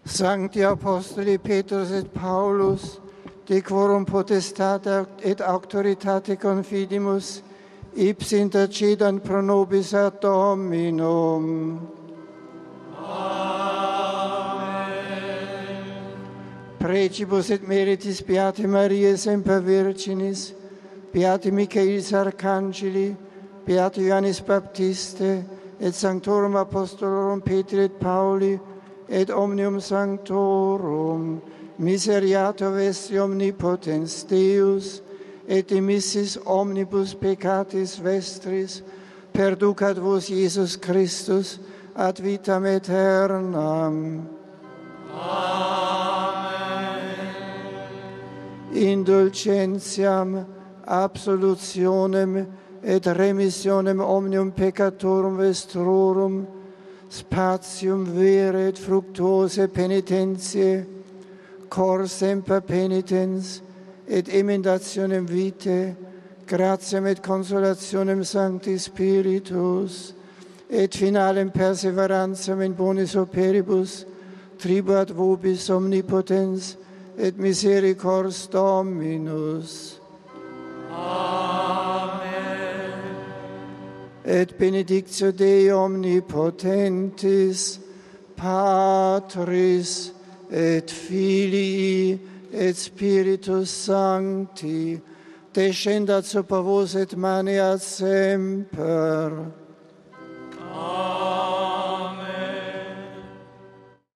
Sancti Apostoli Petrus et Paulus, de quorum potestate et auctoritate confidimus, ipsi intercedant pro nobis ad Dominum. Amen. Precibus et meritis Beate Mariae semper Virginis, Beate Michaelis Arcangeli, Beate Ioannis Baptiste, et Sanctorum Apostolorum Petri et Pauli, et omnium sanctorum, miseriato vestri omnipotens Deus, et dimissis omnibus peccatis vestris, perducat vos Iesus Christus ad vitam aeternam. Amen. Indulgentiam, absolutionem et remissionem omnium peccatorum vestrorum, spatium vere et fructuose penitentiae, cor semper penitens, et emendationem vitae, gratiam et consolationem Sancti Spiritus, et finalem perseverantiam in bonis operibus, tribuat vobis omnipotens, et misericors Dominus. Et benedictio Dei omnipotentis, Patris et Filii et Spiritus Sancti, descendat super vos et maneat semper.